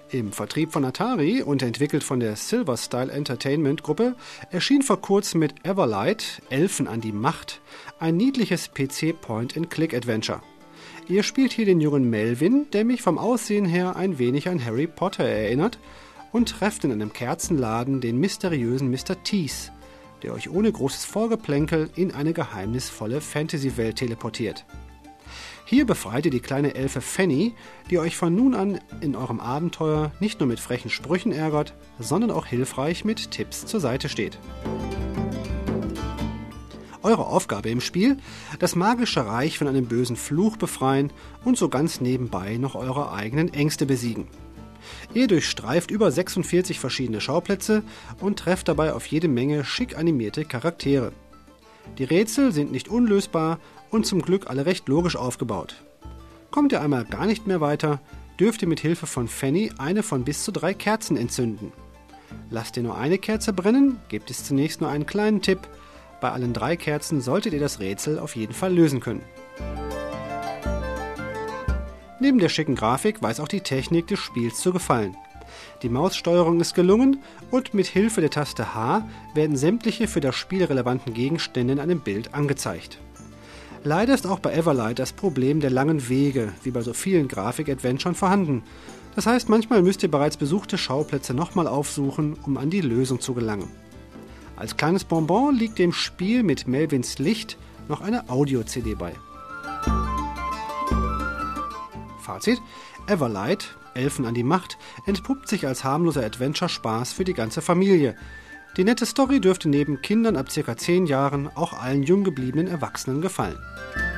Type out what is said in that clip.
Im Vertrieb von Atari und entwickelt von der Silver Style Entertainment Gruppe erschien vor kurzem mit Everlight, Elfen an die Macht, ein niedliches PC-Point-and-Click-Adventure. Ihr spielt hier den jungen Melvin, der mich vom Aussehen her ein wenig an Harry Potter erinnert, und trefft in einem Kerzenladen den mysteriösen Mr. Tease, der euch ohne großes Vorgeplänkel in eine geheimnisvolle Fantasy-Welt teleportiert. Hier befreit ihr die kleine Elfe Fanny, die euch von nun an in eurem Abenteuer nicht nur mit frechen Sprüchen ärgert, sondern auch hilfreich mit Tipps zur Seite steht. Eure Aufgabe im Spiel: das magische Reich von einem bösen Fluch befreien und so ganz nebenbei noch eure eigenen Ängste besiegen. Ihr durchstreift über 46 verschiedene Schauplätze und trefft dabei auf jede Menge schick animierte Charaktere. Die Rätsel sind nicht unlösbar und zum Glück alle recht logisch aufgebaut. Kommt ihr einmal gar nicht mehr weiter, dürft ihr mit Hilfe von Fanny eine von bis zu 3 Kerzen entzünden. Lasst ihr nur eine Kerze brennen, gibt es zunächst nur einen kleinen Tipp: bei allen 3 Kerzen solltet ihr das Rätsel auf jeden Fall lösen können. Neben der schicken Grafik weiß auch die Technik des Spiels zu gefallen. Die Maussteuerung ist gelungen und mit Hilfe der Taste H werden sämtliche für das Spiel relevanten Gegenstände in einem Bild angezeigt. Leider ist auch bei Everlight das Problem der langen Wege, wie bei so vielen Grafik-Adventuren, vorhanden. Das heißt, manchmal müsst ihr bereits besuchte Schauplätze nochmal aufsuchen, um an die Lösung zu gelangen. Als kleines Bonbon liegt dem Spiel mit Melvins Licht noch eine Audio-CD bei. Fazit: Everlight, Elfen an die Macht, entpuppt sich als harmloser Adventure-Spaß für die ganze Familie. Die nette Story dürfte neben Kindern ab ca. 10 Jahren auch allen jung gebliebenen Erwachsenen gefallen.